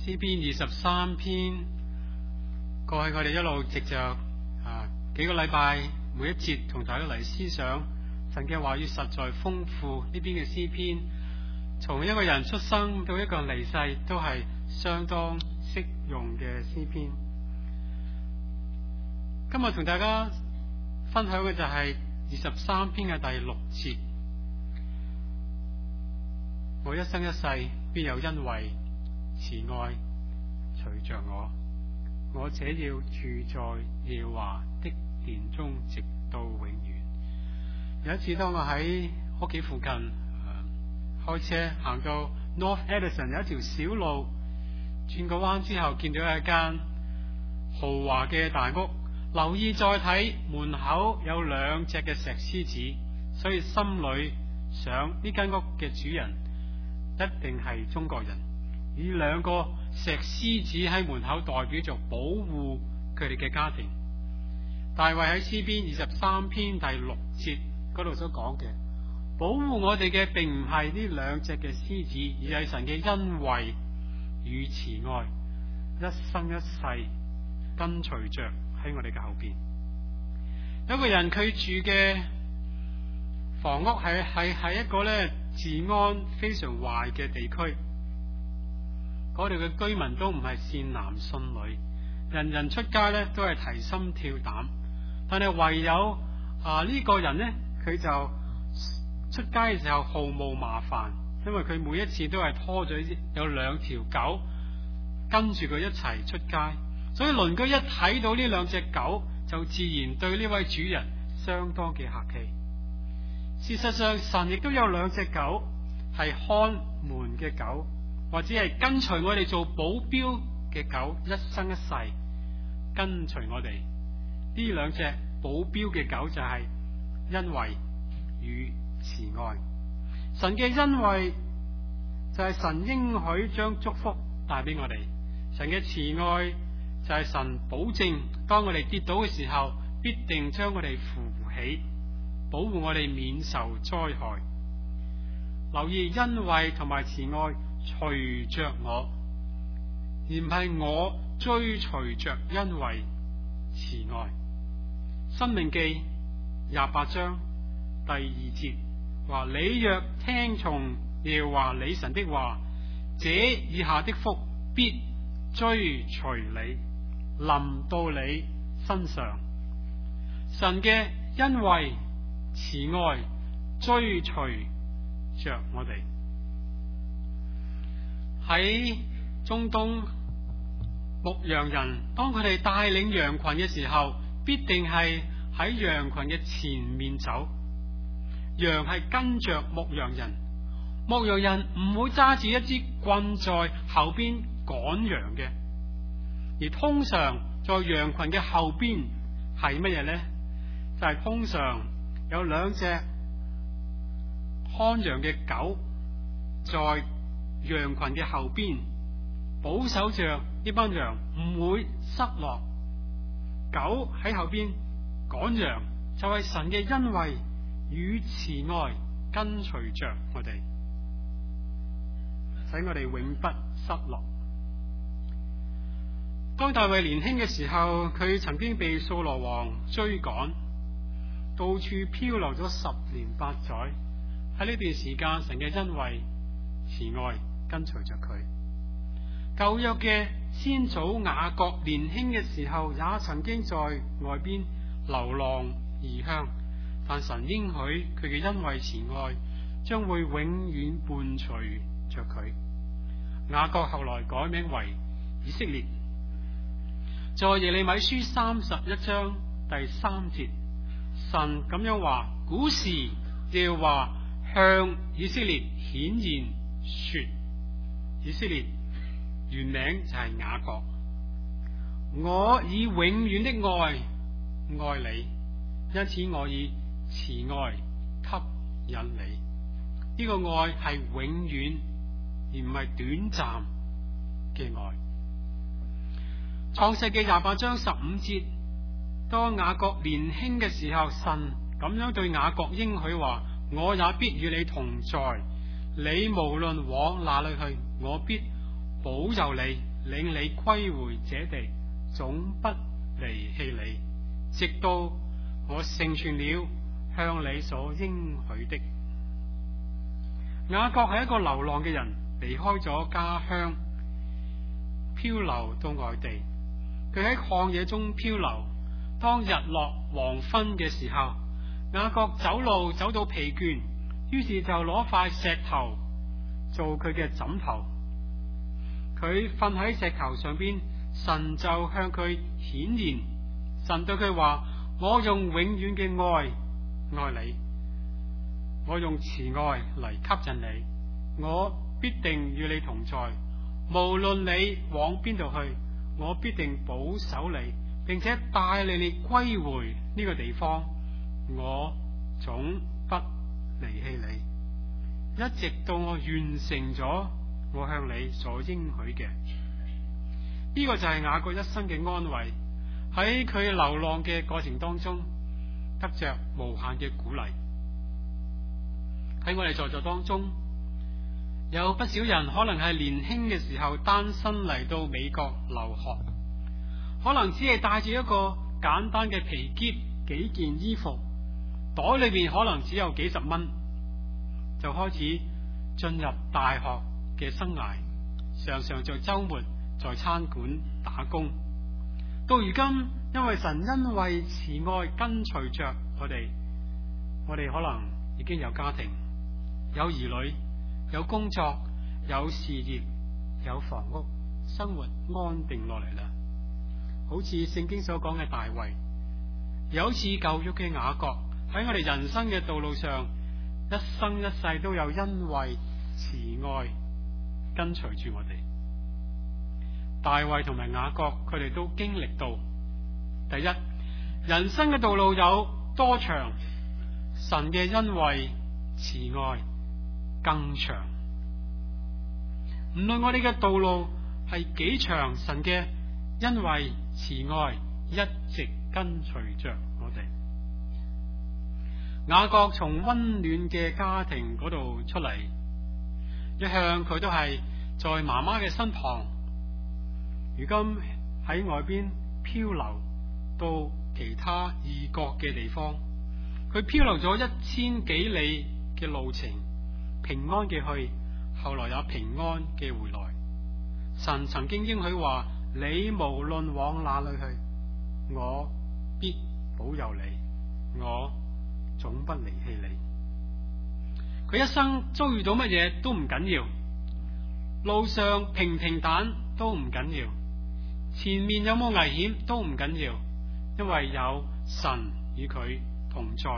詩篇23篇，過去我哋一路藉着幾個禮拜，每一節同大家嚟思想神嘅話語，實在豐富。呢邊嘅詩篇，從一個人出生到一個人離世，都係相當適用嘅詩篇。今日同大家分享嘅就係23篇嘅第6節。我一生一世必有恩惠慈愛隨着我，我且要住在耶和華的殿中，直到永遠。有一次當我喺屋企附近開車行到 North Edison 有一條小路，轉個彎之後見到一間豪華嘅大屋，留意再睇門口有2隻嘅石獅子，所以心裏想呢間屋嘅主人一定係中國人。以2個石獅子喺門口代表着保護佢哋嘅家庭。大衛喺詩篇23篇第6節嗰度所講嘅，保護我哋嘅並唔係呢2隻嘅獅子，而係神嘅恩惠與慈愛，一生一世跟隨着喺我哋嘅後邊。有個人佢住嘅房屋係一個咧治安非常壞嘅地區，嗰度嘅居民都唔係善男信女，人人出街咧都係提心吊膽。但係唯有呢個人呢，佢就出街嘅時候毫無麻煩，因為佢每一次都係拖咗有2條狗跟住佢一齊出街，所以鄰居一睇到呢2隻狗，就自然對呢位主人相當嘅客氣。事實上，神亦都有2隻狗係看門嘅狗，或者係跟隨我哋做保鏢嘅狗，一生一世跟隨我哋。呢2隻保鏢嘅狗就係恩惠與慈愛。神嘅恩惠就係神應許將祝福帶俾我哋，神嘅慈愛就係神保證當我哋跌倒嘅時候，必定將我哋扶起，保護我哋免受災害。留意恩惠同埋慈愛隨着我，而唔係我追隨着恩惠慈愛。申命記28章第2節話：你若聽從耶和華你神的話，這以下的福必追隨你，臨到你身上。神嘅恩惠慈愛追隨着我哋。喺中東，牧羊人當佢哋帶領羊群嘅時候，必定係喺羊群嘅前面走，羊係跟着牧羊人，牧羊人唔會揸住一支棍在後邊趕羊嘅。而通常在羊群嘅後邊係乜嘢呢？就係通常有2隻看羊嘅狗在羊群嘅後邊保守着呢班羊唔會失落。狗喺後邊趕羊，就係神嘅恩惠與慈愛跟隨着我哋，使我哋永不失落。當大衛年輕嘅時候，佢曾經被掃羅王追趕，到處漂流咗10年8載。喺呢段時間，神嘅恩惠慈愛跟隨着佢。舊約嘅先祖雅各年輕嘅時候，也曾經在外邊流浪異鄉，但神應許佢嘅恩惠慈愛將會永遠伴隨着佢。雅各後來改名為以色列。在耶利米書31章第3節，神咁樣話：古時耶和華向以色列顯現說，以色列原名就係雅各，我以永遠的愛愛你，因此我以慈愛吸引你。呢個愛係永遠而唔係短暫嘅愛。創世記28章15節，當雅各年輕嘅時候，神咁樣對雅各應許話：我也必與你同在，你無論往哪裏去，我必保佑你， 領你歸回這地，總不離棄你，直到我成全了向你所應許的。雅各係一個流浪嘅人，離開咗家鄉，漂流到外地。佢喺曠野中漂流，當日落黃昏嘅時候，雅各走路走到疲倦，於是就攞塊石頭做佢嘅枕頭。佢瞓喺石頭上邊，神就向佢顯現，神對佢話：我用永遠嘅愛愛你，我用慈愛嚟吸引你，我必定與你同在，無論你往邊度去，我必定保守你，並且帶領你歸回呢個地方，我總不離棄你，一直到我完成咗我向你所應許嘅。呢個就係雅各一生嘅安慰，喺佢流浪嘅過程當中得着無限嘅鼓勵。喺我哋在座當中，有不少人可能係年輕嘅時候單身嚟到美國留學，可能只係帶住一個簡單嘅皮篋、幾件衣服，袋裏邊可能只有幾十蚊，就開始進入大學嘅生涯，常常在周末在餐館打工。到如今，因為神因為慈愛跟隨着我哋可能已經有家庭、有兒女、有工作、有事業、有房屋，生活安定落嚟啦。好似聖經所講嘅大衛，又好似舊約嘅雅各，喺我哋人生嘅道路上，一生一世都有因為慈愛跟隨住我哋。大衛同埋雅各，佢哋都經歷到，第一，人生嘅道路有多長，神嘅恩惠慈愛更長。無論我哋嘅道路係幾長，神嘅恩惠慈愛一直跟隨着我哋。雅各從溫暖嘅家庭嗰度出嚟，一向佢都係在媽媽嘅身旁，如今喺外邊漂流到其他異國嘅地方，佢漂流咗1000幾里嘅路程，平安嘅去，後來也平安嘅回來。神曾經應許話：你無論往哪裏去，我必保佑你，我總不離棄你。佢一生遭遇到乜嘢都唔緊要，路上平平淡都唔緊要，前面有冇危險都唔緊要，因為有神與佢同在。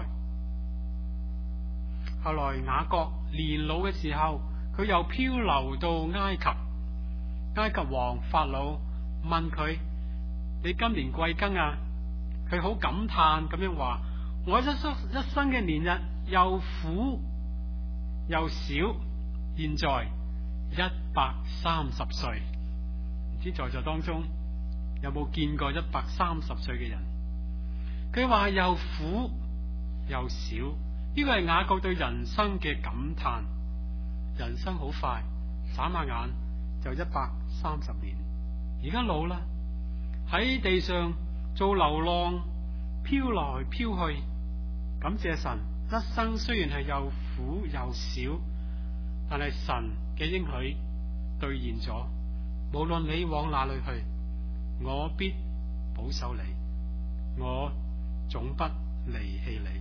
後來雅各年老嘅時候，佢又漂流到埃及，埃及王法老問佢：你今年貴庚啊？佢好感嘆咁樣話：我一生嘅年日又苦又少，現在130歲。唔知在座當中有冇見過130歲嘅人？佢話又苦又少，呢個係雅各對人生嘅感嘆。人生好快，眨下眼就130年。而家老啦，喺地上做流浪，飄來飄去。感謝神，一生雖然係又苦又少，但係神嘅應許兌現咗。無論你往哪裏去，我必保守你，我總不離棄你。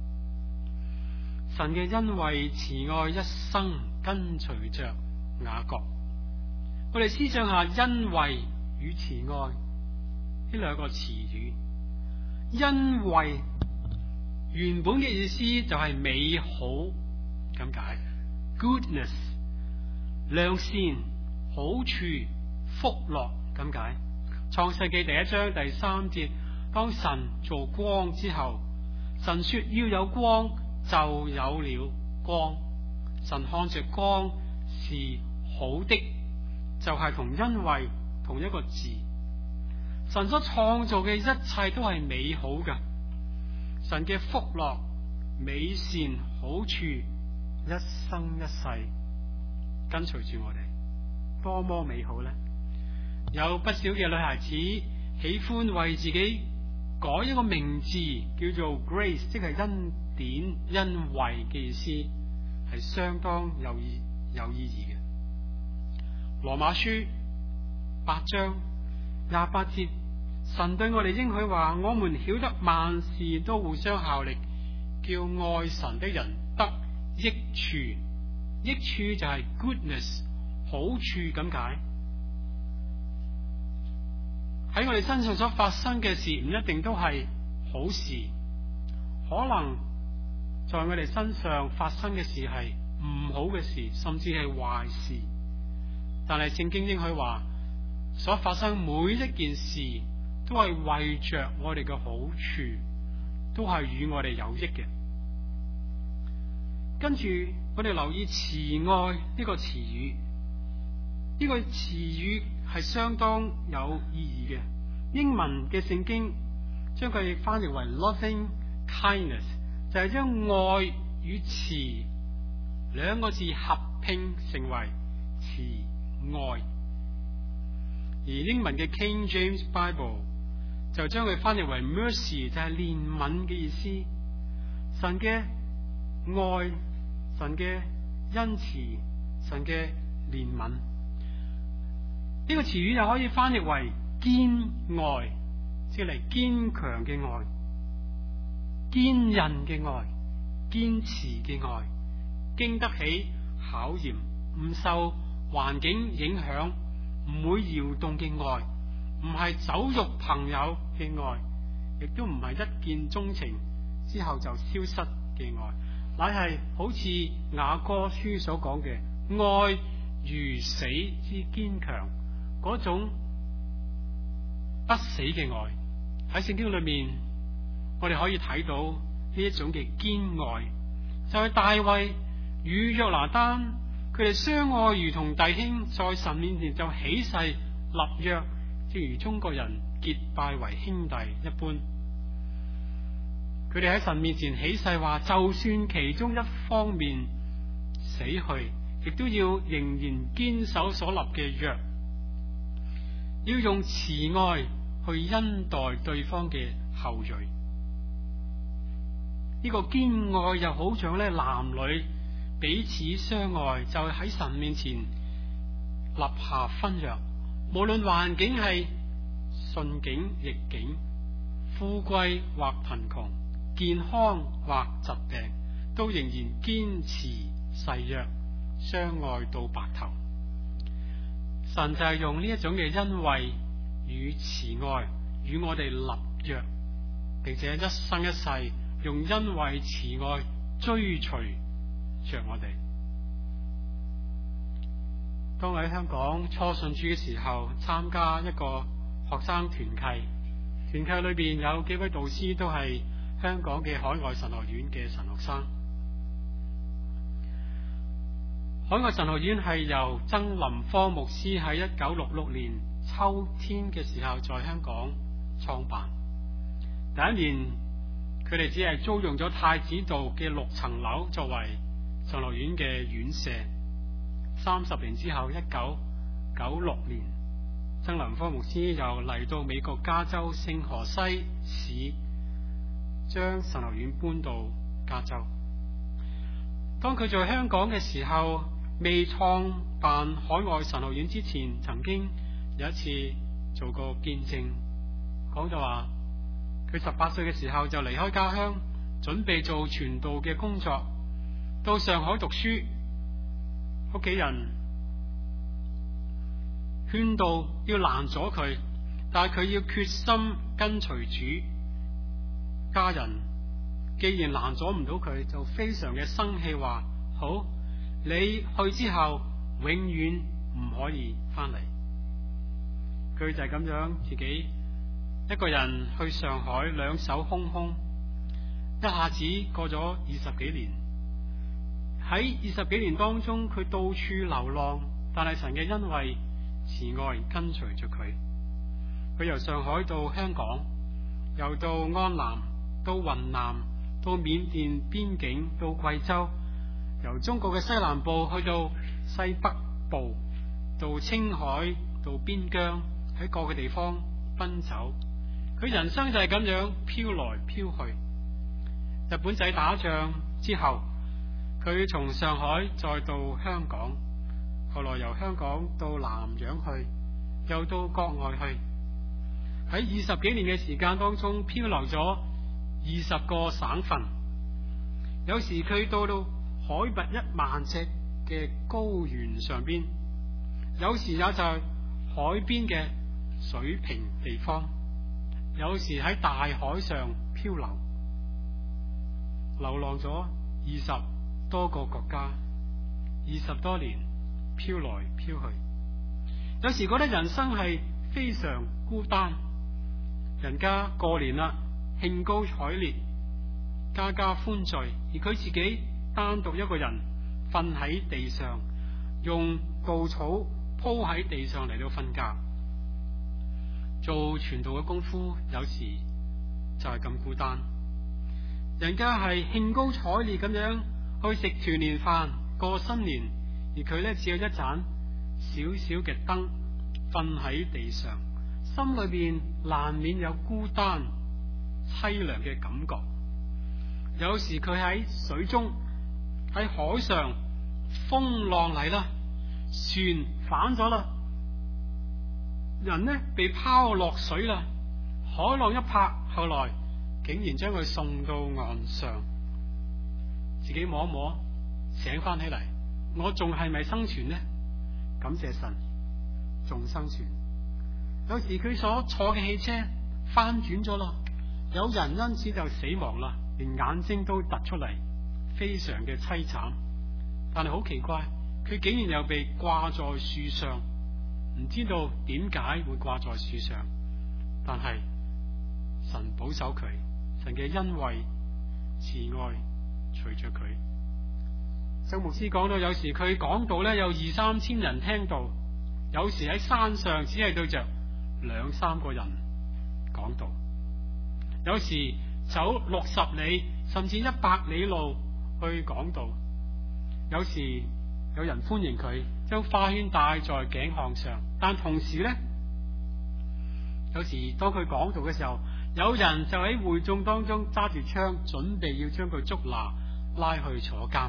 神嘅恩惠慈愛一生跟隨着雅各。我哋思想下恩惠與慈愛呢兩個詞語。恩惠原本嘅意思就係美好咁解 ，goodness 良善、好處、福樂咁解。創世紀第1章第3節，當神做光之後，神說要有光，就有了光。神看着光是好的，就係同恩惠同一個字。神所創造嘅一切都係美好嘅，神嘅福樂、美善、好處，一生一世跟隨住我哋，多麼美好呢？ 有不少嘅女孩子喜歡為自己改一個名字，叫做 Grace， 即係恩典、恩惠嘅意思，係相當有意義嘅。羅馬書8章28節，神對我哋應許話：我們曉得萬事都互相效力，叫愛神的人得益處。益處就係 goodness， 好處咁解。喺我哋身上所發生嘅事唔一定都係好事，可能在我哋身上發生嘅事係唔好嘅事，甚至係壞事。但係聖經應許話，所發生每一件事都係為着我哋嘅好處，都係與我哋有益嘅。跟住我哋留意慈愛呢個詞語，呢個詞語係相當有意義嘅。英文嘅聖經將佢翻譯為 loving kindness， 就係將愛與慈兩個字合拼成為慈愛。而英文嘅 King James Bible 就將佢翻譯為 mercy， 就係憐憫嘅意思。神嘅愛，神嘅恩慈，神嘅憐憫，呢個詞語又可以翻譯為堅愛，即係堅強嘅愛、堅韌嘅愛、堅持嘅愛，經得起考驗，唔受環境影響，唔會搖動嘅愛，唔係酒肉朋友嘅愛，亦都唔係一見鍾情之後就消失嘅愛，乃係好似雅歌書所講嘅愛如死之堅強，嗰種不死嘅愛。喺聖經裏面我哋可以睇到呢一種嘅堅愛，就係大衛與約拿單佢哋相愛如同弟兄，在神面前就起誓立約，正如中國人結拜為兄弟一般。佢哋喺神面前起誓話，就算其中一方面死去，亦都要仍然堅守所立嘅約，要用慈愛去恩待對方嘅後裔。呢個堅愛又好像咧男女彼此相愛，就喺神面前立下婚約，無論環境係順境逆境，富貴或貧窮，健康或疾病，都仍然堅持誓約，相愛到白頭。神就係用呢一種嘅恩惠與慈愛與我哋立約，並且一生一世用恩惠慈愛追隨着我哋。當我喺香港初信主嘅時候，參加一個學生團契，團契裏邊有幾位導師都係香港嘅海外神學院嘅神學生。海外神學院係由曾林科牧師喺1966年秋天嘅時候在香港創辦。第一年佢哋只係租用咗太子道嘅6層樓作為神學院嘅院舍。30年之後，1996年，曾林科牧師又嚟到美國加州聖荷西市，將神學院搬到加州。當佢在香港嘅時候，未創辦海外神學院之前，曾經有一次做過見證，講就話佢18歲嘅時候就離開家鄉，準備做傳道嘅工作，到上海讀書。屋企人勸導要攔阻佢，但係佢要決心跟隨主。家人既然攔阻唔到佢，就非常嘅生氣，話好，你去之後永遠唔可以翻嚟。佢就係咁樣自己一個人去上海，兩手空空，一下子過咗20幾年。喺20幾年當中，佢到處流浪，但係神嘅恩惠慈愛跟隨着佢。佢由上海到香港，又到安南，到雲南，到緬甸邊境，到貴州，由中國嘅西南部去到西北部，到青海、 到邊疆，喺各個地方奔走。佢人生就係咁樣飄來飄去。日本仔打仗之後，佢從上海再到香港，後來由香港到南洋去，又到國外去。喺20幾年嘅時間當中，漂流咗20個省份。有時佢到海拔1萬尺嘅高原上邊，有時也就係海邊嘅水平地方，有時喺大海上漂流，流浪咗20多個國家，20多年飄來飄去。有時覺得人生係非常孤單，人家過年啦，興高采烈，家家歡聚，而佢自己單獨一個人瞓喺地上，用稻草鋪喺地上嚟到瞓覺。做傳道嘅功夫，有時就係咁孤單。人家係興高采烈咁樣去食團年飯過新年，而佢呢，只有一盞小小嘅燈，瞓喺地上，心裏邊難免有孤單淒涼嘅感覺。有時佢喺水中，喺海上，風浪嚟啦，船反咗啦，人呢被拋落水啦，海浪一拍，後來竟然將佢送到岸上，自己摸一摸，醒翻起嚟，我仲係咪生存呢？感謝神，仲生存。有時佢所坐嘅汽車翻轉咗啦，有人因此就死亡啦，連眼睛都突出嚟，非常嘅淒慘。但係好奇怪，佢竟然又被掛在樹上，唔知道點解會掛在樹上，但係神保守佢，神嘅恩惠慈愛隨着佢。周牧師講到，有時佢講道呢，有2-3千人聽到，有時喺山上只係對着2-3個人講道，有時走60里甚至100里路去講道，有時有人歡迎佢，將花圈戴在頸項上，但同時呢，有時當佢講道嘅時候，有人就喺會眾當中揸住槍，準備要將佢捉拿，拉去坐監。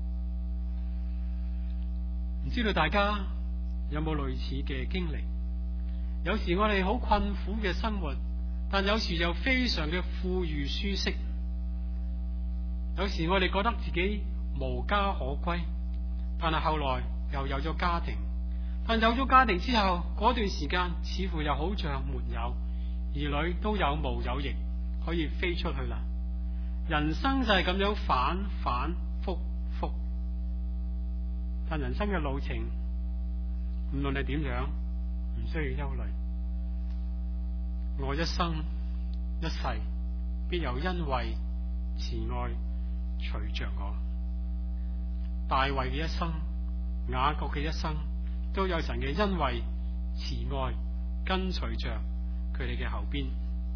唔知道大家有冇類似嘅經歷？有時我哋好困苦嘅生活，但有時又非常嘅富裕舒適。有時我哋覺得自己無家可歸，但係後來又有咗家庭。但有咗家庭之後，嗰段時間似乎又好像沒有，兒女都有毛有翼，可以飛出去啦。人生就係咁樣反反复复，但人生嘅路程，無論係點樣，唔需要憂慮。我一生一世必有恩惠慈愛隨着我。大衛嘅一生，雅各嘅一生，都有神嘅恩惠慈愛跟隨着佢哋嘅後邊。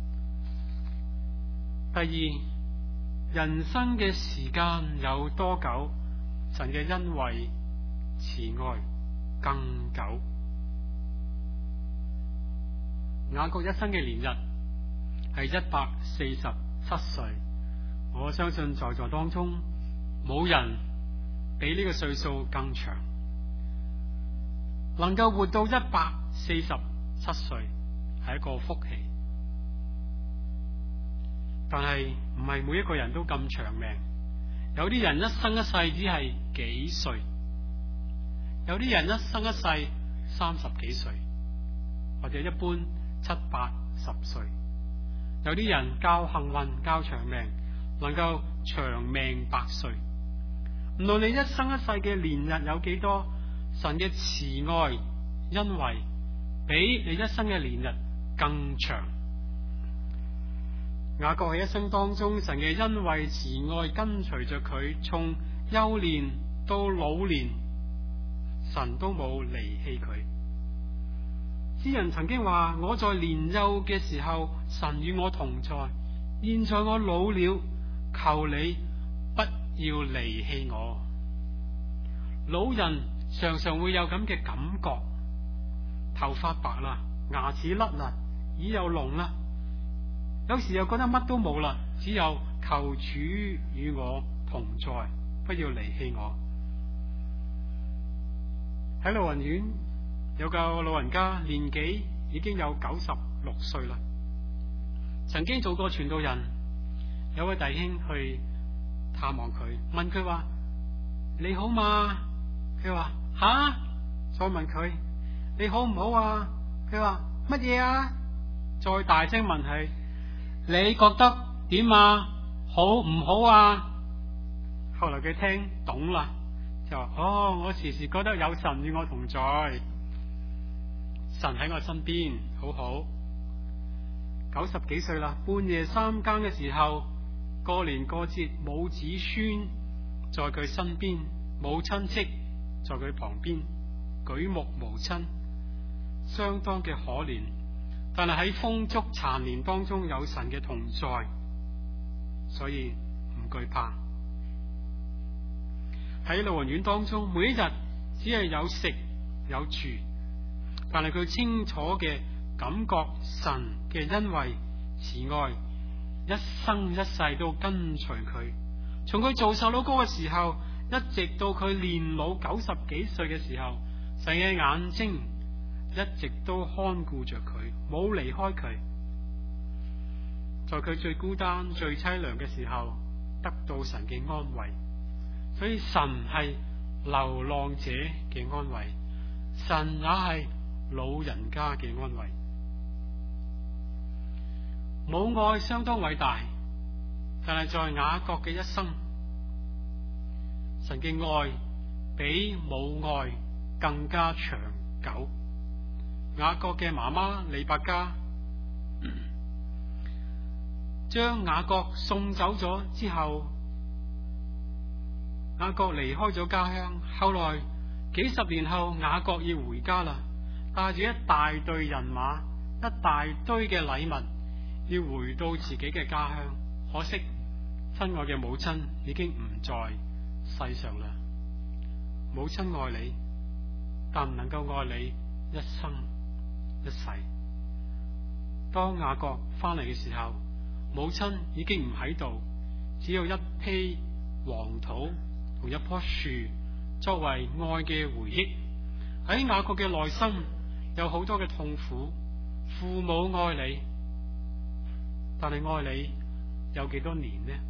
第二，人生嘅時間有多久，神嘅恩惠慈愛更久。雅各一生嘅年日係147歲，我相信在座當中冇人比呢個歲數更長，能夠活到147歲係一個福氣。但係唔係每一個人都咁長命，有啲人一生一世只係幾歲，有啲人一生一世30幾歲，或者一般70-80歲，有啲人較幸運較長命，能夠長命100歲。無論你一生一世嘅年日有幾多，神嘅慈愛恩惠比你一生嘅年日更長。雅各喺一生當中，神嘅恩惠慈愛跟隨着佢，從幼年到老年，神都冇離棄佢。詩人曾經話：我在年幼嘅時候，神與我同在；現在我老了，求你不要離棄我。老人常常會有咁嘅感覺， 頭髮白啦，牙齒甩啦，耳又聾啦，有時又覺得乜都冇啦，只有求主與我同在，不要離棄我。喺老人院有個老人家，年紀已經有96歲啦，曾經做過傳道人。有位弟兄去探望佢，問佢話：你好嘛？佢話：吓？再問佢：你好唔好啊？佢話：乜嘢啊？再大聲問佢：你覺得點啊？好唔好啊？後來佢聽懂啦，就話：哦，我時時覺得有神與我同在，神喺我身邊，好好。90幾歲啦，半夜3更嘅時候，過年過節冇子孫在佢身邊，冇親戚在佢旁邊，舉目無親，相當嘅可憐。但係喺風燭殘年當中有神嘅同在，所以唔懼怕。喺老人院當中，每一日只係有食有住，但係佢清楚嘅感覺神嘅恩惠慈愛，一生一世都跟隨佢。從佢做細佬哥嘅時候，一直到佢年老90幾歲嘅時候，神嘅眼睛一直都看顧着佢，冇離開佢。在佢最孤單最淒涼嘅時候，得到神嘅安慰。所以神係流浪者嘅安慰，神也係老人家嘅安慰。母愛相當偉大，但係在雅各嘅一生，神嘅愛比母愛更加長久。雅各嘅媽媽利百加將雅各送走咗之後，雅各離開咗家鄉。後來幾十年後，雅各要回家啦，帶住一大隊人馬，一大堆嘅禮物，要回到自己嘅家鄉。可惜親愛嘅母親已經唔在世上啦。母親愛你，但唔能夠愛你一生一世。當雅各翻嚟嘅時候，母親已經唔喺度，只有一披黃土同一棵樹作為愛嘅回憶。喺雅各嘅內心有好多嘅痛苦。父母愛你，但係愛你有幾多年呢？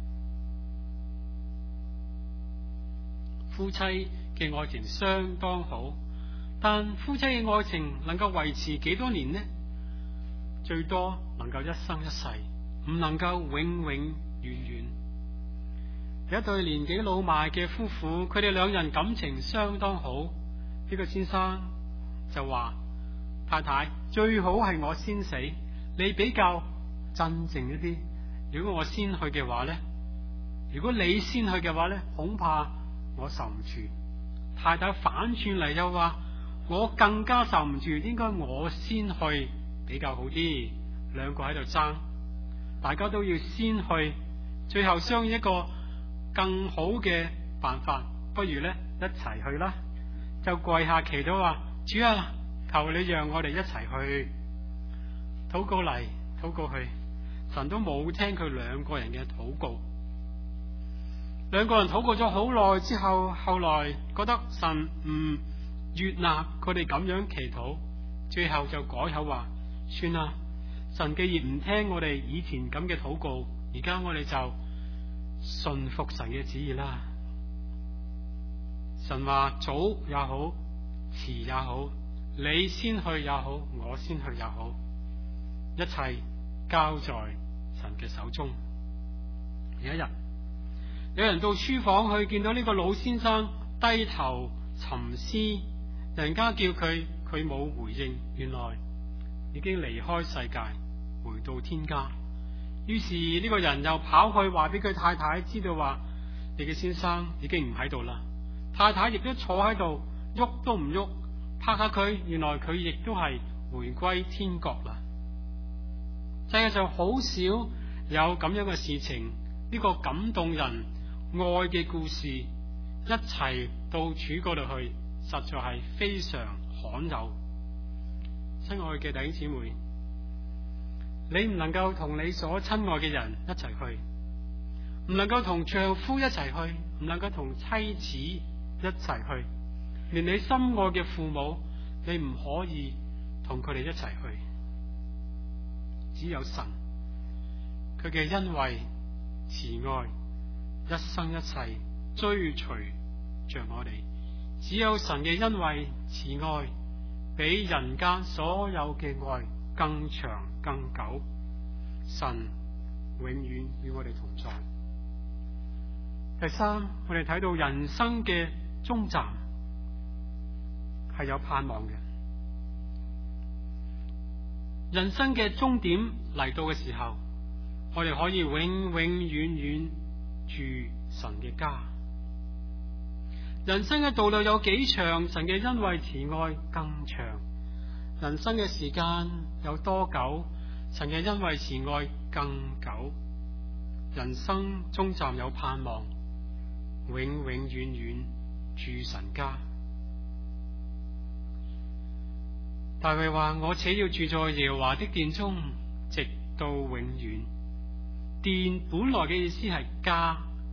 夫妻嘅愛情相當好，但夫妻嘅愛情能夠維持幾多年呢？最多能夠一生一世，唔能夠永永遠遠。有一對年紀老邁嘅夫婦，佢哋兩人感情相當好。呢個先生就話：太太，最好係我先死，你比較鎮靜一啲。如果我先去嘅話呢，如果你先去嘅話呢，恐怕我受唔住。太太反轉嚟又話：我更加受唔住，應該我先去比較好啲。兩個喺度爭，大家都要先去，最後商議一個更好嘅辦法，不如呢一齊去啦。就跪下祈禱話：主啊，求你讓我哋一齊去。禱告嚟禱告去，神都冇聽佢兩個人嘅禱告。兩個人禱告咗好耐之後，後來覺得神唔悅納佢哋咁樣祈禱，最後就改口話：算啦，神既然唔聽我哋以前咁嘅禱告，而家我哋就順服神嘅旨意啦。神話早也好，遲也好，你先去也好，我先去也好，一切交在神嘅手中。有一日，有人到書房去，見到呢個老先生低頭沉思，人家叫佢，佢冇回應，原來已經離開世界，回到天家。於是呢個人又跑去話俾佢太太知道，話你嘅先生已經唔喺度啦。太太亦都坐喺度，喐都唔喐，拍下佢，原來佢亦都係回歸天國啦。世界上好少有咁樣嘅事情，呢個感動人愛嘅故事一齊到主嗰度去，實在係非常罕有。 親愛嘅弟兄姊妹，你唔能夠同你所親愛嘅人一齊去，唔能夠同丈夫一齊去，唔能夠同妻子一齊去，連你心愛嘅父母，你唔可以同佢哋一齊去。只有神，佢嘅恩惠慈愛，一生一世追隨着我哋。只有神嘅恩惠慈愛，比人間所有嘅愛更長更久。神永遠與我哋同在。第三，我哋睇到人生嘅終站係有盼望嘅。人生嘅終點嚟到嘅時候，我哋可以永永遠遠住神嘅家。人生嘅道路有幾長，神嘅恩惠慈愛更長。人生嘅時間有多久，神嘅恩惠慈愛更久。人生終站有盼望，永永遠遠住神家。大衛話：我且要住在耶和華的殿中，直到永遠。殿本來嘅意思係家。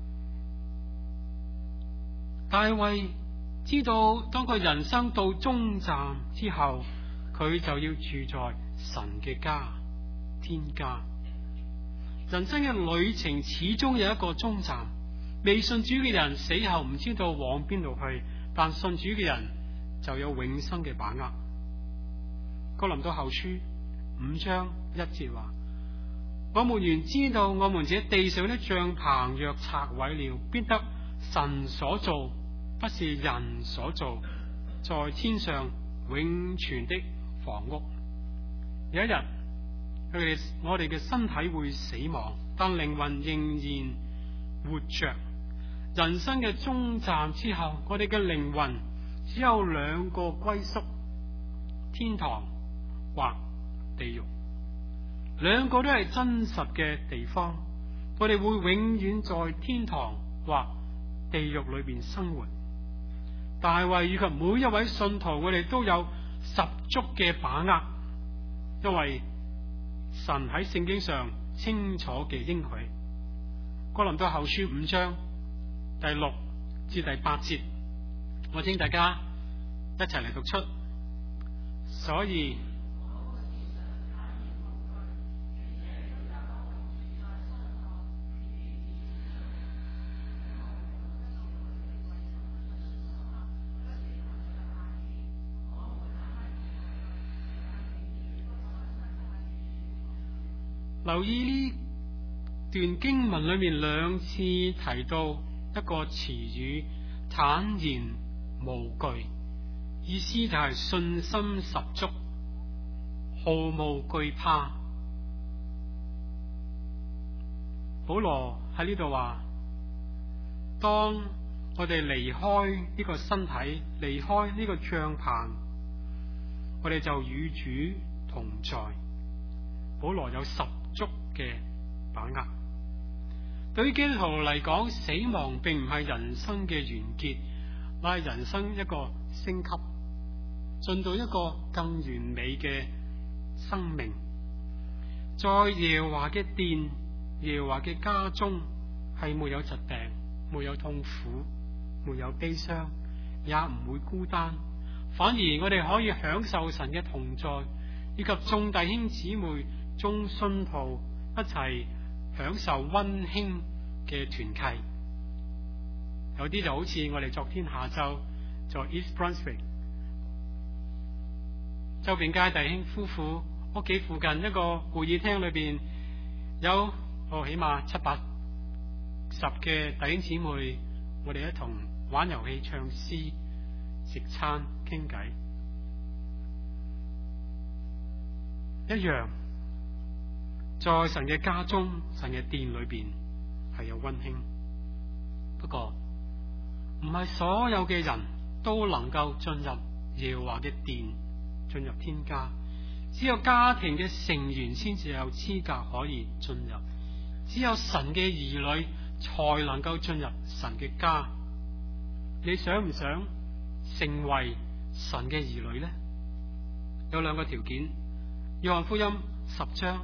大衛知道，當佢人生到終站之後，佢就要住在神嘅家，天家。人生嘅旅程始終有一個終站。未信主嘅人死後唔知道往邊度去，但信主嘅人就有永生嘅把握。哥林多後書5章1節話：我們原知道，我們這地上的帳棚若拆毀了，必得神所造，不是人所造，在天上永存的房屋。有一日，我哋嘅身體會死亡，但靈魂仍然活着。人生嘅終站之後，我哋嘅靈魂只有兩個歸宿：天堂或地獄。兩個都係真實嘅地方，我哋會永遠在天堂或地獄裏邊生活。大衛以及每一位信徒，我哋都有十足嘅把握，因為神喺聖經上清楚嘅應許。哥林多後書5章第6至第8節，我請大家一齊嚟讀出。所以留意呢段經文裏面兩次提到一個詞語，坦然無懼，意思就係信心十足，毫無懼怕。保羅喺呢度話，當我哋離開呢個身體，離開呢個帳篷，我哋就與主同在。保羅有十足嘅把握。對於基督徒嚟講，死亡並唔係人生嘅完結，乃係人生一個升級，進到一個更完美嘅生命。在耶和華嘅殿、耶和華嘅家中，係沒有疾病，沒有痛苦，沒有悲傷，也唔會孤單。反而我哋可以享受神嘅同在，以及眾弟兄姊妹、眾信徒一齊享受溫馨嘅團契。有啲就好似我哋昨天下晝在 East Brunswick 周炳佳弟兄夫婦屋企附近一個會議廳裏邊，有起碼780嘅弟兄姊妹，我哋一同玩遊戲、唱詩、食餐、傾偈，一樣。在神嘅家中、神嘅殿裏邊係有溫馨。不過唔係所有嘅人都能夠進入耶和華嘅殿，進入天家。只有家庭嘅成員先至有資格可以進入，只有神嘅兒女才能夠進入神嘅家。你想唔想成為神嘅兒女呢？ 有兩個條件。約翰福音10章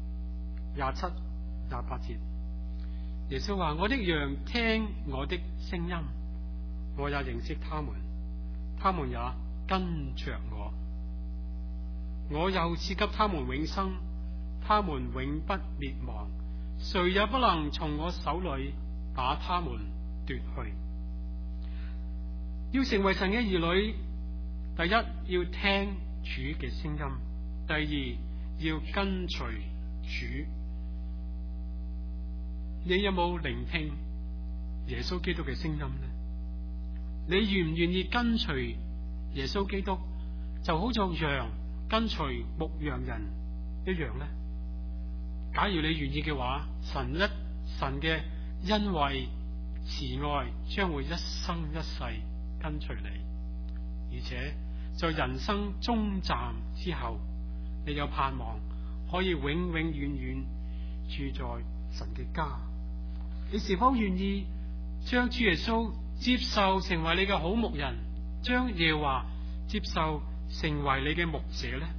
27、28節，耶穌話：我的羊聽我的聲音，我也認識他們，他們也跟着我。我又賜給他們永生，他們永不滅亡，誰也不能從我手裏把他們奪去。要成為神嘅兒女，第一要聽主嘅聲音，第二要跟隨主。你有冇聆聽耶穌基督嘅聲音呢？你願唔願意跟隨耶穌基督，就好像羊跟隨牧羊人一樣呢？假如你願意嘅話，神嘅恩惠慈愛將會一生一世跟隨你，而且在人生終站之後，你有盼望可以永永遠遠住在神嘅家。你是否願意將主耶穌接受成為你嘅好牧人，將耶和華接受成為你嘅牧者呢？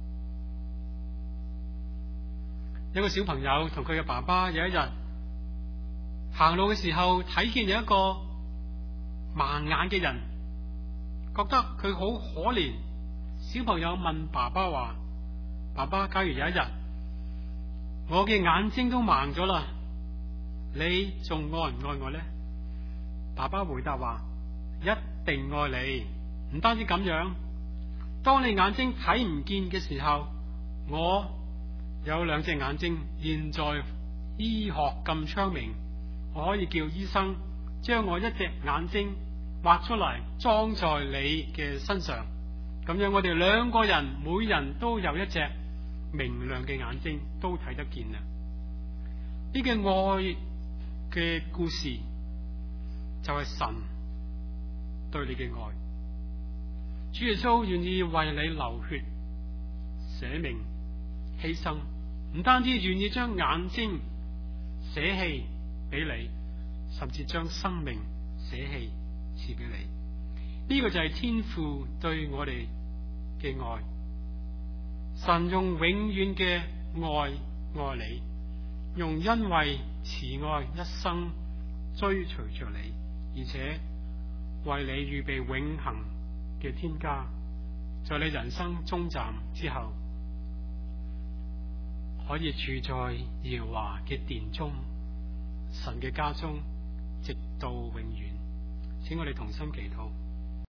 有個小朋友同佢嘅爸爸有一日行路嘅時候，睇見有一個盲眼嘅人，覺得佢好可憐。小朋友問爸爸話：爸爸，假如有一日我嘅眼睛都盲咗啦，你仲愛唔愛我呢？爸爸回答話：一定愛你。唔單止咁樣，當你眼睛睇唔見嘅時候，我有兩隻眼睛，現在醫學咁昌明，我可以叫醫生將我一隻眼睛挖出嚟裝在你嘅身上，咁樣我哋兩個人每人都有一隻明亮嘅眼睛，都睇得見啦。呢個愛嘅故事就係神對你嘅愛。主耶穌願意為你流血捨命犧牲，唔單止願意將眼睛捨棄俾你，甚至將生命捨棄賜俾你。呢個就係天父對我哋嘅愛。神用永遠嘅愛愛你，用恩惠慈愛一生追隨着你，而且為你預備永恆嘅天家。在你人生終站之後，可以住在耶和華嘅殿中，神嘅家中，直到永遠。請我哋同心祈禱。